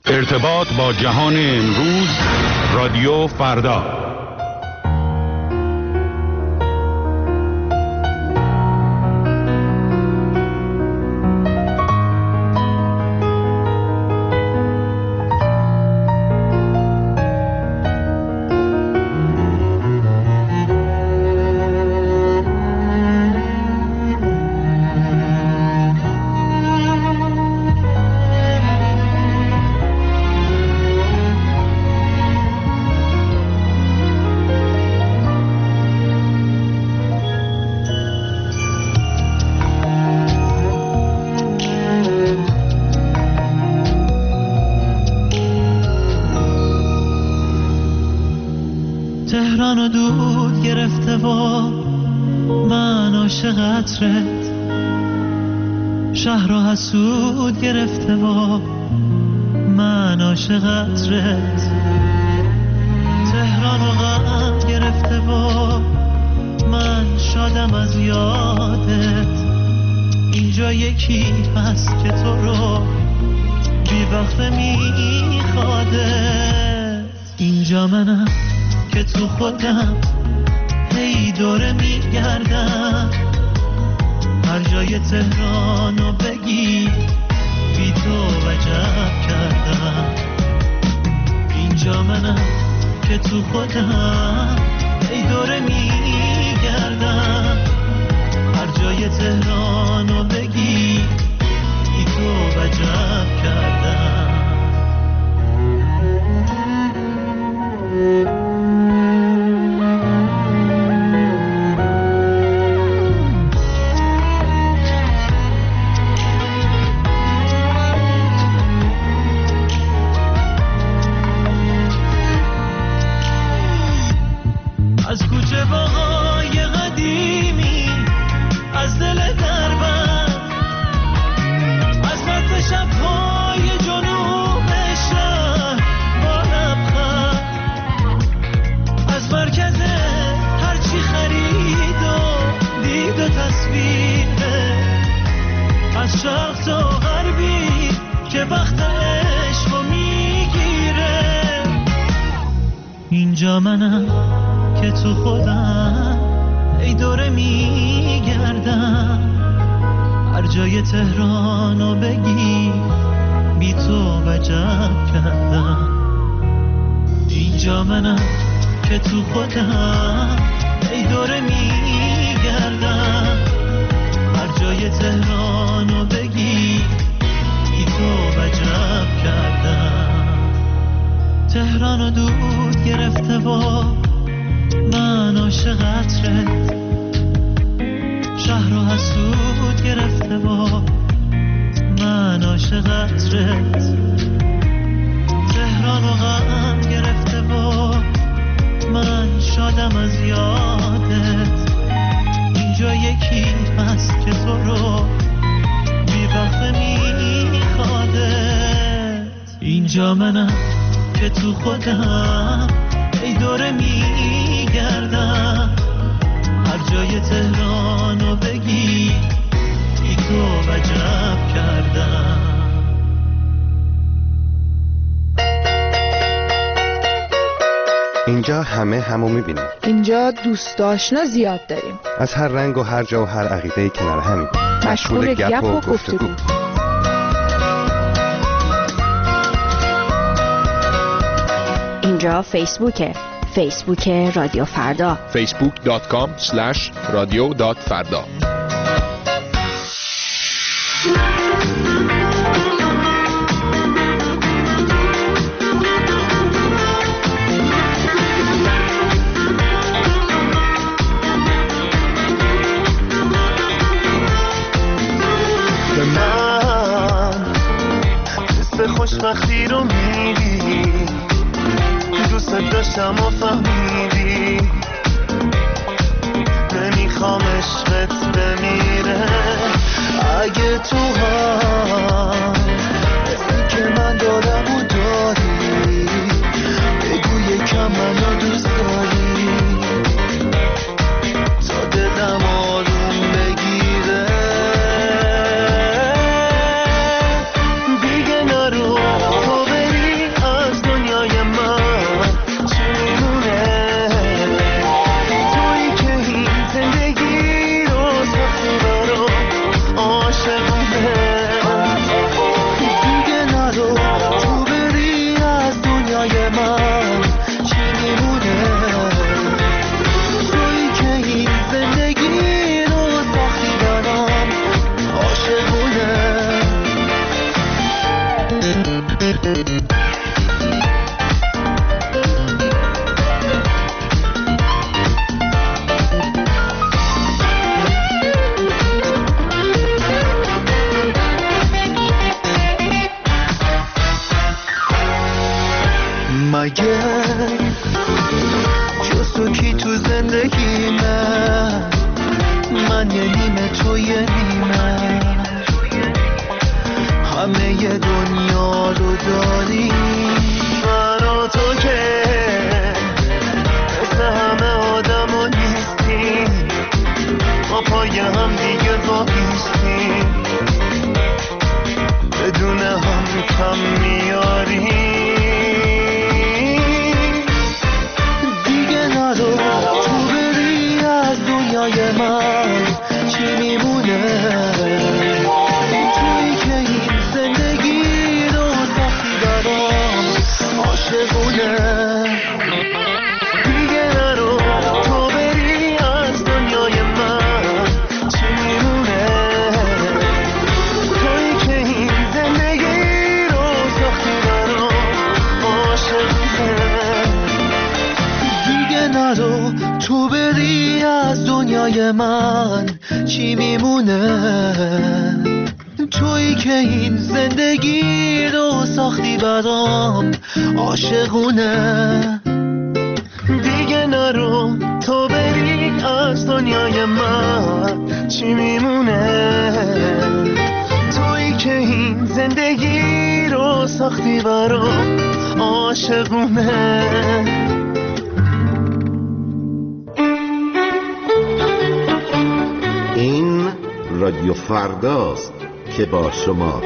ارتباط با جهان امروز، رادیو فردا. تهرانو دود گرفته و من عاشق عطرت، شهر رو حسود گرفته و من عاشق عطرت، تهرانو غم گرفته و من شادم از یادت. اینجا یکی هست که تو رو بی وقت میخوادت. اینجا منم که تو خودم هی دوره میگردم، هر جای تهرانو بگی بی تو وجب کردم. اینجا منم که تو خودم هی دوره میگردم، هر جای تهرانو بگی بی تو وجب کردم. از کوچه باهای قدیمی، از دل دربند، از مرد شبهای جنوب شهر با لبخند، از مرکز هرچی خرید و دید و تصویره، از شرق تا غربی که وقت عشقو میگیره. اینجا منم که تو خودم ای دوره میگردم، هر جای تهرانو بگی بی تو وجب کردم. اینجا منم که تو خودم ای دوره میگردم، هر جای تهرانو بگی بی تو وجب کردم. تهرانو دود گرفته و من عاشق عطرت، شهر رو حسود گرفته و من عاشق عطرت، تهران رو غم گرفته و من شادم از یادت. اینجا یکی هست که تو رو بی وقت میخوادت. اینجا منم که تو خودم ای دوره میگردم، هر جای تهرانو بگی بی تو وجب کردم. اینجا همه همو میبینیم. اینجا دوست آشنا زیاد داریم، از هر رنگ و هر جا و هر عقیده‌ای کنار همیم، مشغول گپ و گفتگو. اینجا فیسبوک رادیو فردا، facebook.com/radio.farda. به من حس خوشبختی رو میدی، دوست داشتم و فهمیدی، نمیخوام عشقت بمیره. اگه تو هم حسی که من دارم و داری، بگو یکم منو دوست داری تا دلم آروم بگیره. دیگه نرو تو بری مگر جز تو کی تو زندگی من یه نیمه تو یه نیمه همه ی دنیا رو داری برا تو که مثل همه آدم ها نیستی ما پای هم دیگه بایستی بدون هم کم میاری من چی میمونه توی که این زندگی رو سختی برام عاشقونه دیگه نرو تو بری از دنیای من چی میمونه توی که این زندگی رو سختی برام عاشقونه دیگه نرو تو بری از دنیای من چی میمونه تویی که این زندگی رو ساختی برام عاشقونه دیگه نرو تو بری از دنیای من چی میمونه تویی که این زندگی رو ساختی برام عاشقونه رادیو فرداست که با شما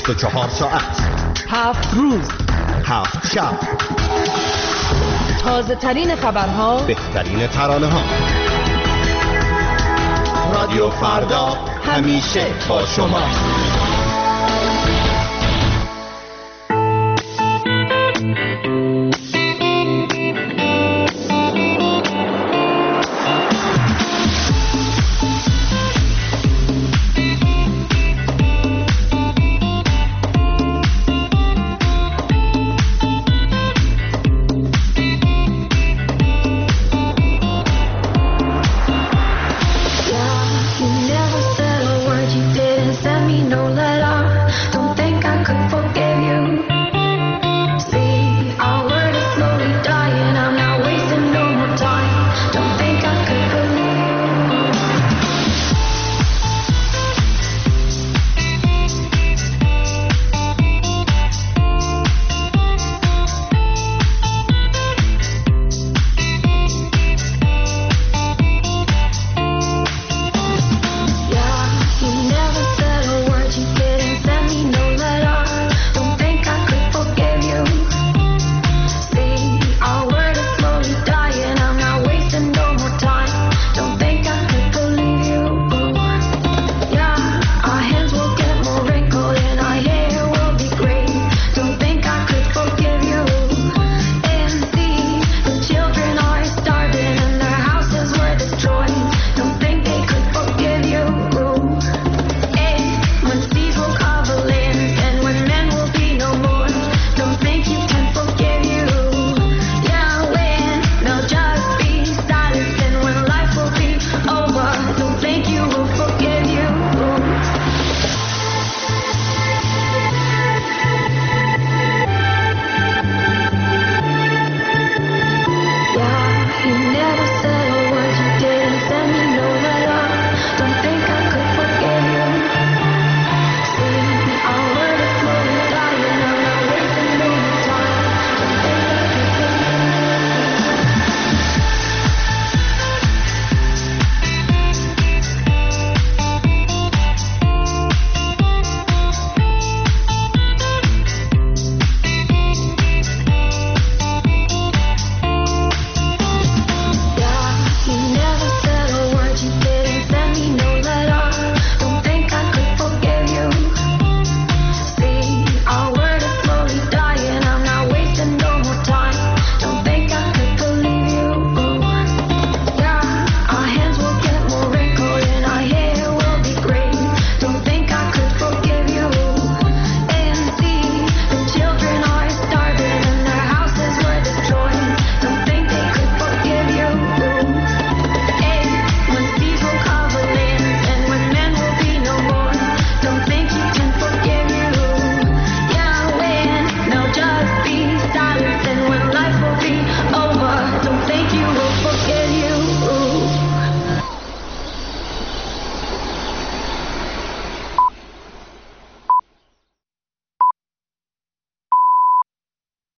24 ساعت، 7 روز، 7 شب، تازه ترین خبرها، بهترین ترانه ها. رادیو فردا همیشه با شما.